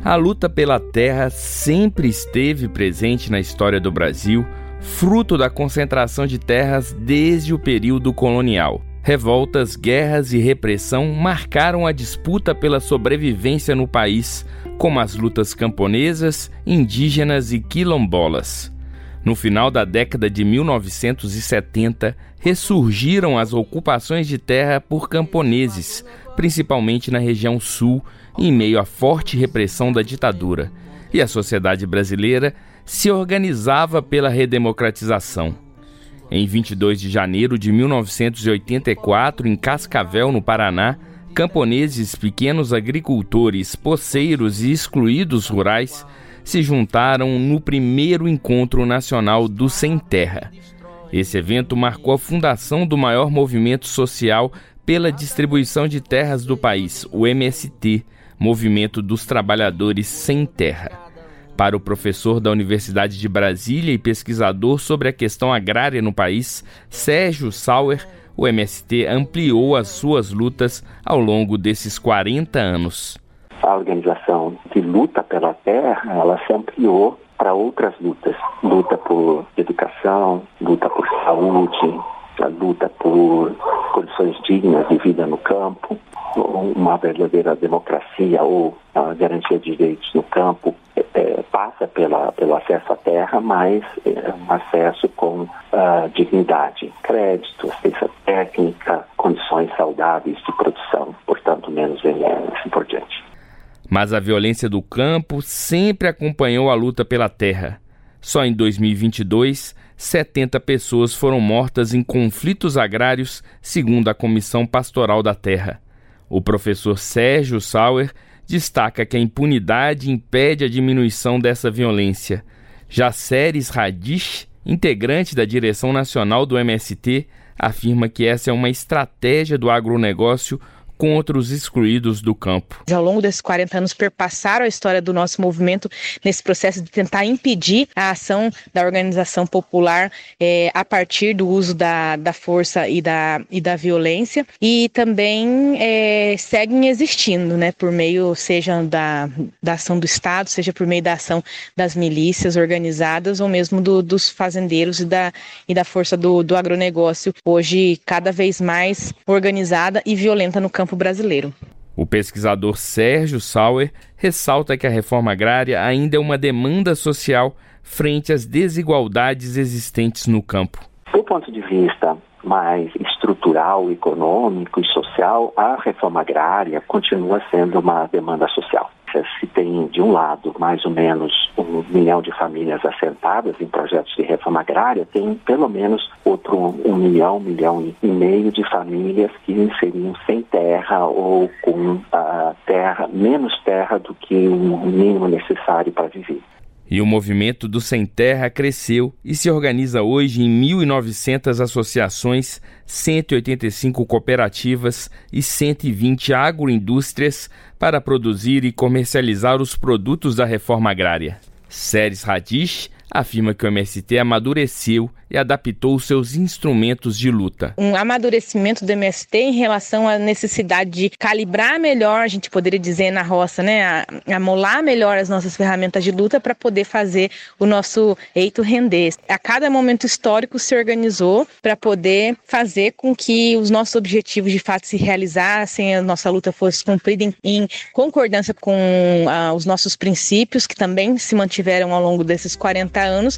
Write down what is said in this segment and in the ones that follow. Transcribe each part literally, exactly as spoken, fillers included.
A luta pela terra sempre esteve presente na história do Brasil, fruto da concentração de terras desde o período colonial. Revoltas, guerras e repressão marcaram a disputa pela sobrevivência no país, como as lutas camponesas, indígenas e quilombolas. No final da década de mil novecentos e setenta, ressurgiram as ocupações de terra por camponeses, principalmente na região sul, em meio à forte repressão da ditadura, e a sociedade brasileira se organizava pela redemocratização. Em vinte e dois de janeiro de mil novecentos e oitenta e quatro, em Cascavel, no Paraná, camponeses, pequenos agricultores, poceiros e excluídos rurais se juntaram no primeiro Encontro Nacional do Sem Terra. Esse evento marcou a fundação do maior movimento social pela distribuição de terras do país, o M S T, Movimento dos Trabalhadores Sem Terra. Para o professor da Universidade de Brasília e pesquisador sobre a questão agrária no país, Sérgio Sauer, o M S T ampliou as suas lutas ao longo desses quarenta anos. A organização de luta pela terra, ela se ampliou para outras lutas. Luta por educação, luta por saúde, a luta por condições dignas de vida no campo, uma verdadeira democracia ou a garantia de direitos no campo. É, passa pela, pelo acesso à terra, mas é um acesso com uh, dignidade, crédito, assistência técnica, condições saudáveis de produção, portanto menos veneno, assim por diante. Mas a violência do campo sempre acompanhou a luta pela terra. Só em dois mil e vinte e dois, setenta pessoas foram mortas em conflitos agrários, segundo a Comissão Pastoral da Terra. O professor Sérgio Sauer destaca que a impunidade impede a diminuição dessa violência. Já Séries Radish, integrante da direção nacional do M S T, afirma que essa é uma estratégia do agronegócio contra os excluídos do campo. Ao longo desses quarenta anos perpassaram a história do nosso movimento nesse processo de tentar impedir a ação da organização popular é, a partir do uso da, da força e da, e da violência, e também é, seguem existindo, né, por meio, seja da, da ação do Estado, seja por meio da ação das milícias organizadas ou mesmo do, dos fazendeiros e da, e da força do, do agronegócio, hoje cada vez mais organizada e violenta no campo brasileiro. O pesquisador Sérgio Sauer ressalta que a reforma agrária ainda é uma demanda social frente às desigualdades existentes no campo. Do ponto de vista mais estrutural, econômico e social, a reforma agrária continua sendo uma demanda social. Se tem, de um lado, mais ou menos um milhão de famílias assentadas em projetos de reforma agrária, tem pelo menos outro um milhão, um milhão e meio de famílias que seriam sem terra ou com uh, terra, menos terra do que o mínimo necessário para viver. E o movimento do Sem Terra cresceu e se organiza hoje em mil e novecentas associações, cento e oitenta e cinco cooperativas e cento e vinte agroindústrias para produzir e comercializar os produtos da reforma agrária. Séries Radish afirma que o M S T amadureceu e adaptou seus instrumentos de luta. Um amadurecimento do M S T em relação à necessidade de calibrar melhor, a gente poderia dizer na roça, né, amolar melhor as nossas ferramentas de luta para poder fazer o nosso eito render. A cada momento histórico se organizou para poder fazer com que os nossos objetivos de fato se realizassem, a nossa luta fosse cumprida em, em concordância com ah, os nossos princípios, que também se mantiveram ao longo desses quarenta anos.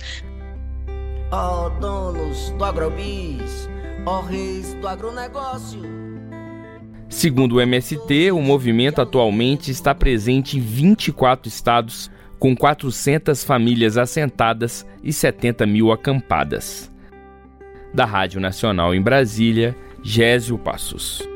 Ó donos do agrobis, ó reis do agronegócio. Segundo o M S T, o movimento atualmente está presente em vinte e quatro estados, com quatrocentas famílias assentadas e setenta mil acampadas. Da Rádio Nacional em Brasília, Gésio Passos.